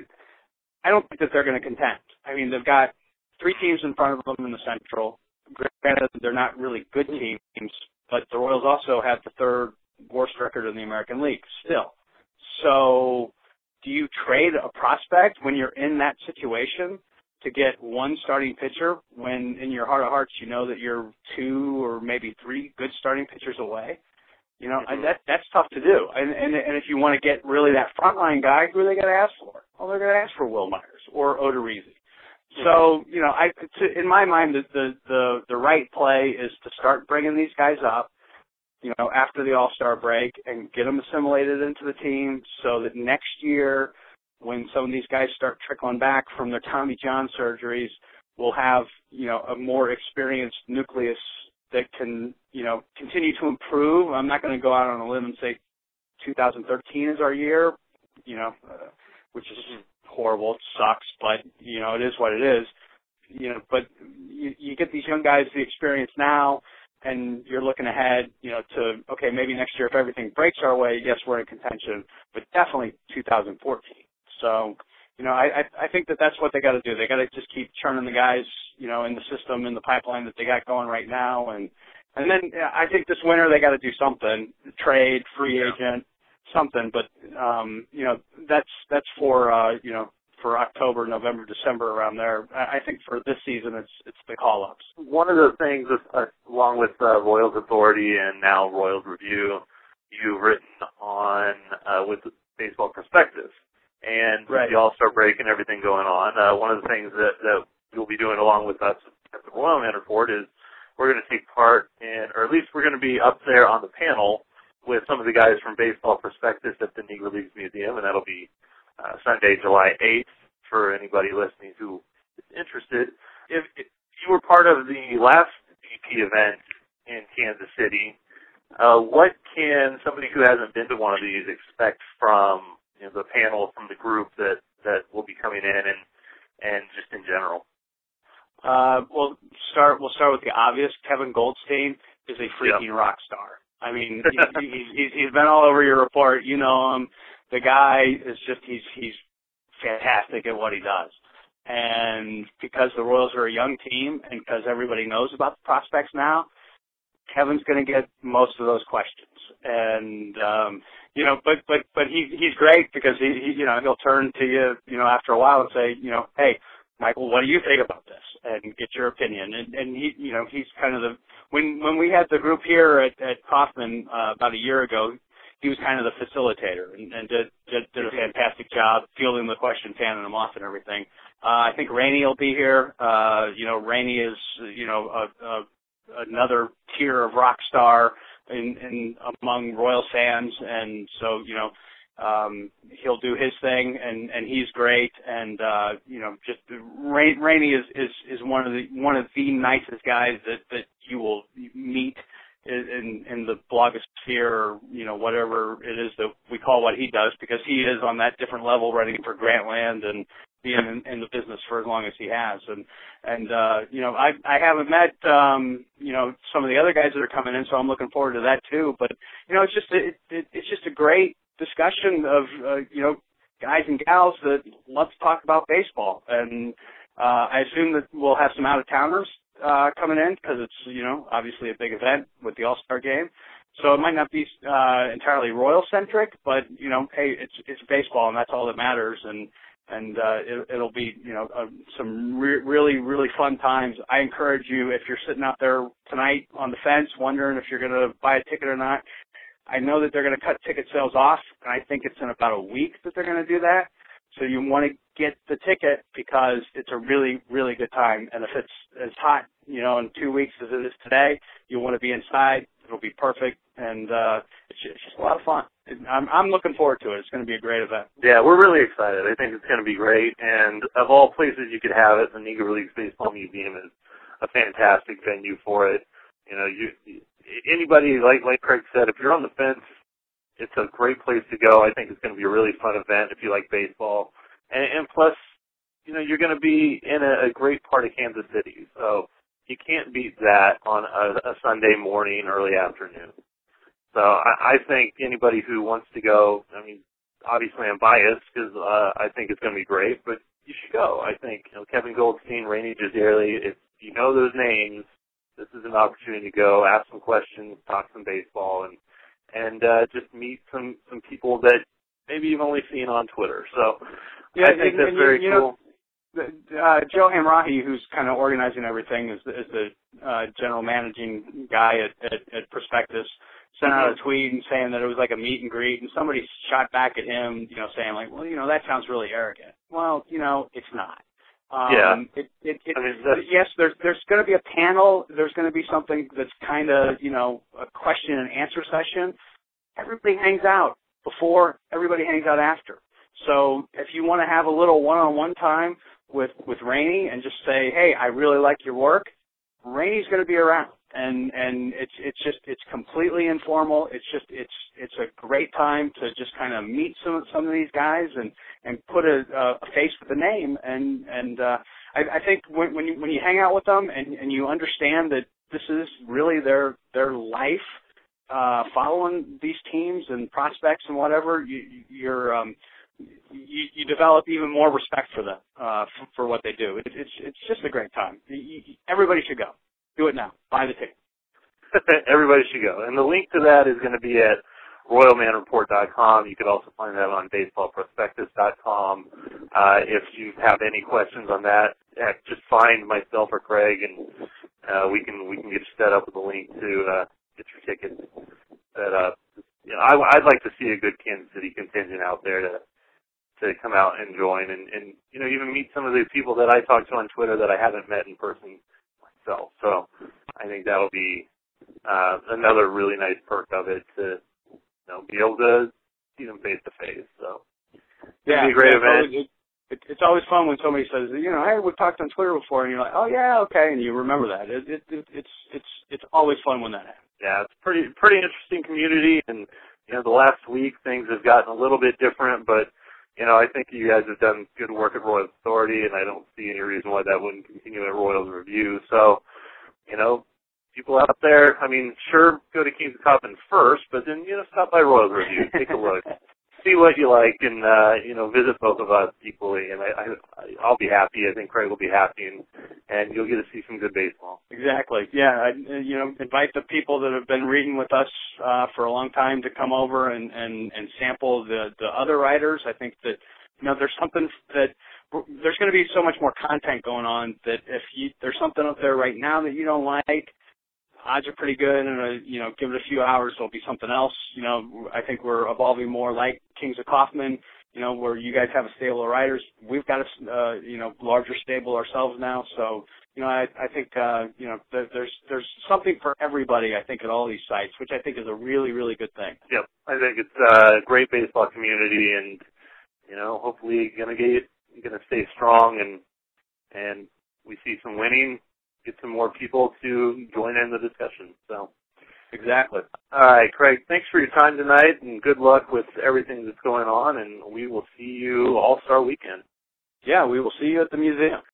I don't think that they're going to contend. I mean, they've got 3 teams in front of them in the Central. Granted, they're not really good teams, but the Royals also have the 3rd worst record in the American League still. So do you trade a prospect when you're in that situation to get 1 starting pitcher when in your heart of hearts you know that you're 2 or maybe 3 good starting pitchers away? You know, that's tough to do. And if you want to get really that frontline guy, who are they going to ask for? Well, they're going to ask for Will Myers or Odorizzi. So, you know, in my mind, the right play is to start bringing these guys up, you know, after the All-Star break and get them assimilated into the team so that next year when some of these guys start trickling back from their Tommy John surgeries, we'll have, you know, a more experienced nucleus that can, you know, continue to improve. I'm not going to go out on a limb and say 2013 is our year, you know, which is horrible. It sucks, but, you know, it is what it is. You know, but you get these young guys the experience now, and you're looking ahead, you know, to, okay, maybe next year if everything breaks our way, yes, we're in contention, but definitely 2014. So, you know, I think that that's what they got to do. They got to just keep churning the guys, you know, in the system, in the pipeline that they got going right now. And then I think this winter they got to do something, trade, free agent, something. But, you know, that's for, you know, for October, November, December, around there. I think for this season it's the call-ups. One of the things, along with Royals Authority and now Royals Review, you've written on with Baseball Prospectus. And with the All-Star break and everything going on, one of the things that you'll be doing along with us at the Royal Man Report is we're going to take part in, or at least we're going to be up there on the panel with some of the guys from Baseball Prospectus at the Negro Leagues Museum, and that'll be Sunday, July 8th, for anybody listening who is interested. If you were part of the last BP event in Kansas City, What can somebody who hasn't been to one of these expect from the panel, from the group that will be coming in, and just in general? We'll start with the obvious. Kevin Goldstein is a freaking rock star. I mean, he's been all over your report. You know him. The guy is just he's fantastic at what he does. And because the Royals are a young team, and because everybody knows about the prospects now, Kevin's going to get most of those questions. And but he's great because he'll turn to you after a while and say, hey, Michael, what do you think about this? And get your opinion. And he's kind of when we had the group here at Kauffman about a year ago, he was kind of the facilitator and did a fantastic job fielding the questions, handing them off and everything. I think Rainey will be here. Rainey is, another tier of rock star in among Royals fans, and so he'll do his thing, and he's great, and just Rainey is one of the nicest guys that you will meet in the blogosphere, or whatever it is that we call what he does, because he is on that different level running for Grantland and being in the business for as long as he has. And I haven't met some of the other guys that are coming in, so I'm looking forward to that too. But it's just a great discussion of guys and gals that love to talk about baseball, and I assume that we'll have some out-of-towners coming in, because it's obviously a big event with the All-Star game. So it might not be entirely Royal-centric, but hey, it's baseball, and that's all that matters. And it'll be some really, really fun times. I encourage you, if you're sitting out there tonight on the fence wondering if you're going to buy a ticket or not, I know that they're going to cut ticket sales off, and I think it's in about a week that they're going to do that. So you want to get the ticket because it's a really, really good time. And if it's as hot, in 2 weeks as it is today, you want to be inside. It'll be perfect, and it's just a lot of fun. I'm looking forward to it. It's going to be a great event. Yeah, we're really excited. I think it's going to be great. And of all places you could have it, the Negro Leagues Baseball Museum is a fantastic venue for it. Anybody, like Craig said, if you're on the fence, it's a great place to go. I think it's going to be a really fun event if you like baseball. And plus, you're going to be in a great part of Kansas City. So you can't beat that on a Sunday morning, early afternoon. So I think anybody who wants to go, obviously I'm biased because I think it's going to be great, but you should go. I think Kevin Goldstein, Rainey Jazirli, if you know those names, this is an opportunity to go, ask some questions, talk some baseball, and just meet some people that maybe you've only seen on Twitter. So I think that's very cool. Joe Hamrahi, who's kind of organizing everything, is the general managing guy at Prospectus, sent out a tweet and saying that it was like a meet and greet, and somebody shot back at him, saying like, well, that sounds really arrogant. Well, it's not. Yes, there's going to be a panel. There's going to be something that's kind of, a question and answer session. Everybody hangs out before, everybody hangs out after. So if you want to have a little one-on-one time with Rainey and just say, hey, I really like your work, Rainey's going to be around. And it's completely informal. It's a great time to just kind of meet some of these guys and put a face with a name. And I think when you hang out with them and you understand that this is really their life, following these teams and prospects and whatever, you develop even more respect for them for what they do. It's just a great time. Everybody should go. Do it now. Buy the ticket. Everybody should go. And the link to that is going to be at RoyalManReport.com. You could also find that on BaseballProspectus.com. If you have any questions on that, just find myself or Craig, and we can get you set up with a link to get your tickets set up. I'd like to see a good Kansas City contingent out there to come out and join, and even meet some of the people that I talk to on Twitter that I haven't met in person. So I think that'll be another really nice perk of it to be able to see them face to face. So it'll be a great event. it's always fun when somebody says, hey, we talked on Twitter before, and you're like, oh yeah, okay, and you remember that. It's always fun when that happens. Yeah, it's pretty interesting community, and the last week things have gotten a little bit different, but I think you guys have done good work at Royals Authority, and I don't see any reason why that wouldn't continue at Royals Review. So, people out there, sure, go to Kings of Kaufman first, but then, stop by Royals Review, take a look, see what you like, and, visit both of us equally, and I'll be happy. I think Craig will be happy, and you'll get to see some good baseball. Exactly. Yeah, invite the people that have been reading with us for a long time to come over and sample the other writers. I think that, there's something that there's going to be so much more content going on that if there's something up there right now that you don't like, odds are pretty good, and give it a few hours, there'll be something else. I think we're evolving more like Kings of Kaufman, where you guys have a stable of writers. We've got a larger stable ourselves now, so I think there's something for everybody. I think at all these sites, which I think is a really, really good thing. Yep, I think it's a great baseball community, and hopefully gonna stay strong, and we see some winning. Get some more people to join in the discussion. So, exactly. All right, Craig, thanks for your time tonight, and good luck with everything that's going on, and we will see you All-Star Weekend. Yeah, we will see you at the museum.